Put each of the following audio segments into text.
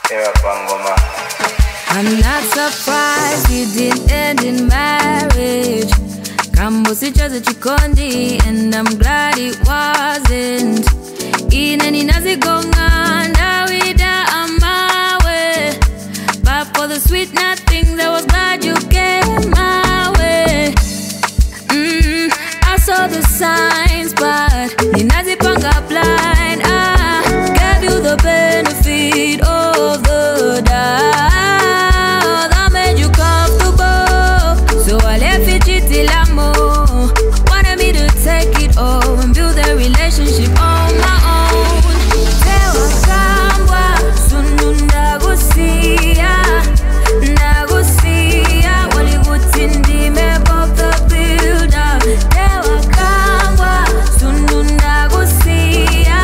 I'm not surprised it didn't end in marriage. Kambusi chose chikondi, and I'm glad it wasn't. Ineni nazigonga ndawida amawe, but for the sweet nothings I was glad you came my way. I saw the signs, but ninazipanga blind. I gave you the benefit of the doubt. That made you comfortable, so I left it till I'm more. Wanted me to take it all and build a relationship on my own. Tewa kambwa sununda gusia, nagusia wali gutindi me both the builder. Tewa kambwa sununda gusia,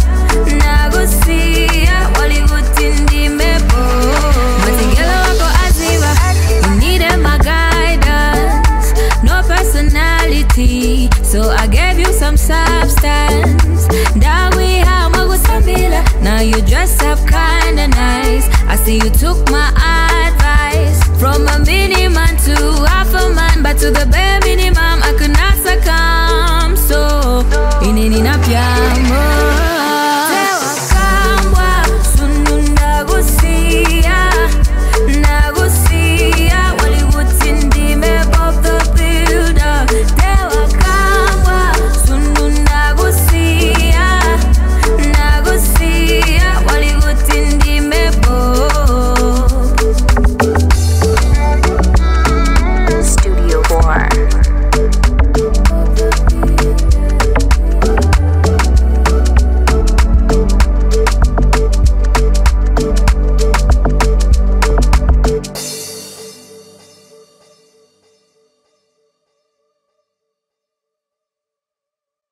nagusia wali gutindi me both. Matigelo wako aziva, you needed my guidance, no personality, so I gave you some substance. Now you dress up kinda nice. I see you took my advice. From a mini-man to half a man, but to the bare minimum I could not succumb. So, ineni na pia